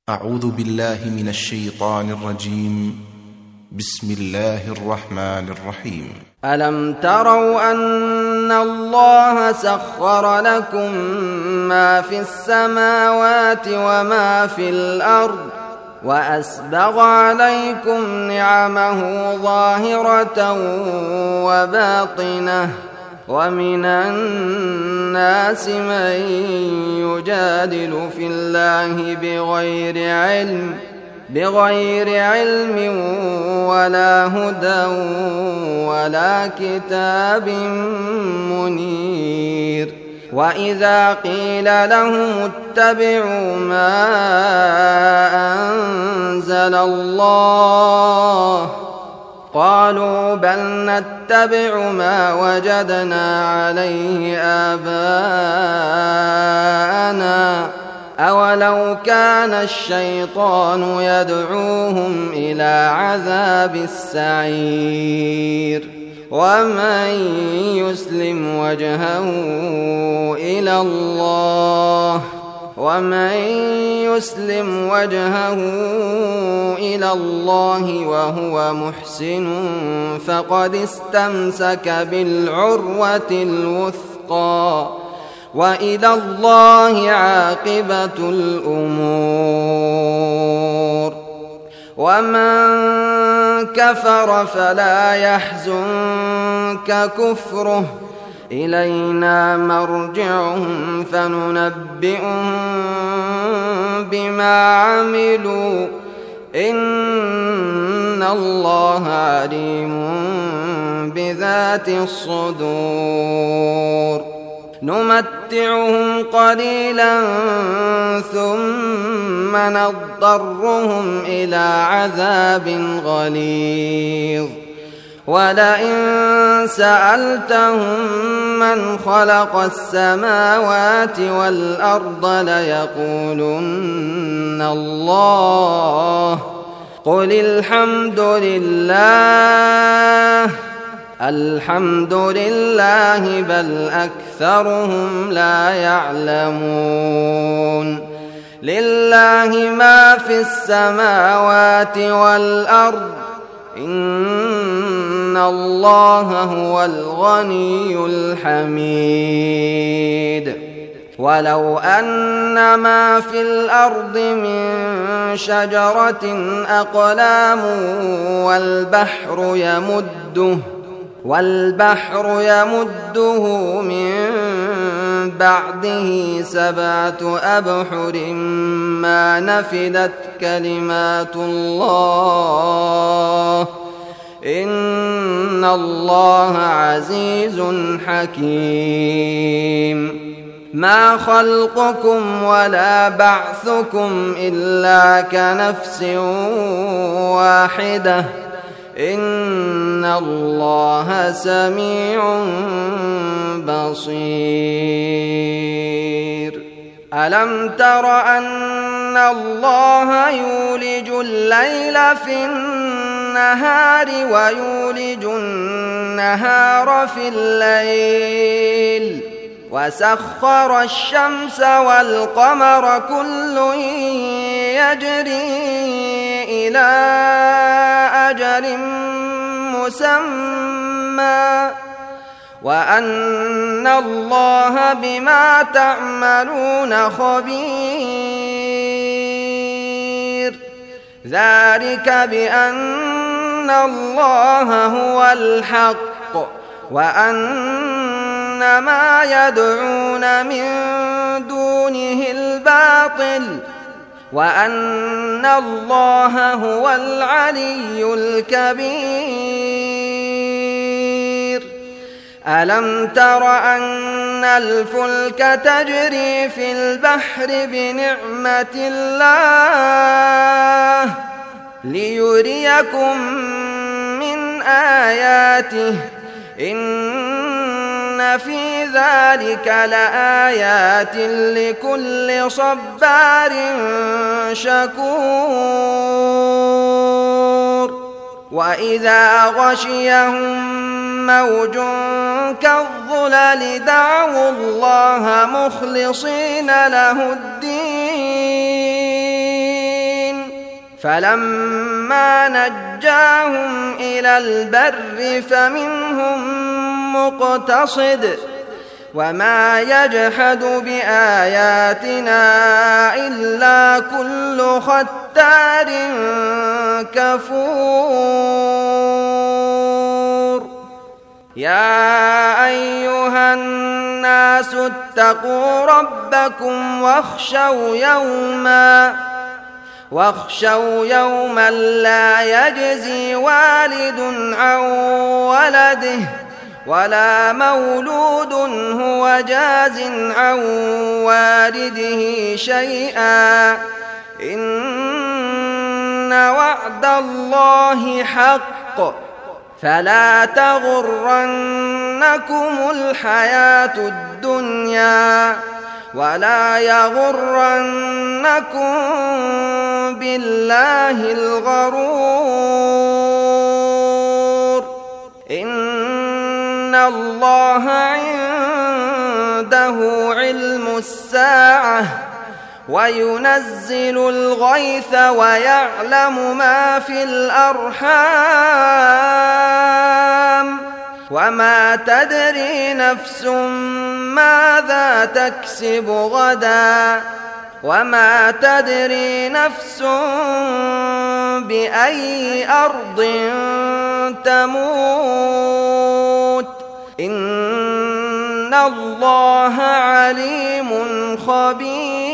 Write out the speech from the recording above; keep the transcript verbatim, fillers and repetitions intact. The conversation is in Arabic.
أعوذ بالله من الشيطان الرجيم. بسم الله الرحمن الرحيم. ألم تروا أن الله سخر لكم ما في السماوات وما في الأرض وأسبغ عليكم نعمه ظاهرة وباطنة ومن الناس من يجادل في الله بغير علم بغير علم ولا هدى ولا كتاب منير. وإذا قيل لهم اتبعوا ما أنزل الله قالوا بل نتبع ما وجدنا عليه آباءنا أولو كان الشيطان يدعوهم إلى عذاب السعير. ومن يسلم وجهه إلى الله ومن يسلم وجهه إلى الله وهو محسن فقد استمسك بالعروة الوثقى وإلى الله عاقبة الأمور. ومن كفر فلا يحزنك كفره إلينا مرجعهم فننبئهم بما عملوا إن الله عليم بذات الصدور. نمتعهم قليلا ثم نضطرهم إلى عذاب غليظ. ولئن سألتهم من خلق السماوات والأرض ليقولن الله قل الحمد لله الحمد لله بل أكثرهم لا يعلمون. لله ما في السماوات والأرض إن الله هو الغني الحميد. ولو أن ما في الأرض من شجرة أقلام والبحر يمده والبحر يمده من بعده سبعة أبحر ما نفدت كلمات الله إن الله عزيز حكيم. ما خلقكم ولا بعثكم إلا كنفس واحدة إن الله سميع بصير. ألم تر أن الله يولج الليل في النهار ويولج النهار في الليل وسخر الشمس والقمر كل يجري إلى أجل مسمى وأن الله بما تعملون خبير. ذلك بأن الله هو الحق وأن ما يدعون من دونه الباطل وأن الله هو العلي الكبير. ألم تر أن الفلك تجري في البحر بنعمة الله ليريكم من آياته إن في ذلك لآيات لكل صبار شكور. وإذا غشيهم موج كالظلل دعوا الله مخلصين له الدين فلما نجاهم إلى البر فمنهم مقتصد وما يجحد بآياتنا إلا كل ختار كفور. يا أيها الناس اتقوا ربكم واخشوا يوما واخشوا يوما لا يجزي والد عن ولده ولا مولود هو جاز عن والده شيئا إن وعد الله حق فلا تغرنكم الحياة الدنيا ولا يغرنكم بالله الغرور. إن الله عنده علم الساعة وينزل الغيث ويعلم ما في الأرحام وما تدري نفس ماذا تكسب غدا وما تدري نفس بأي أرض تموت إن الله عليم خبير.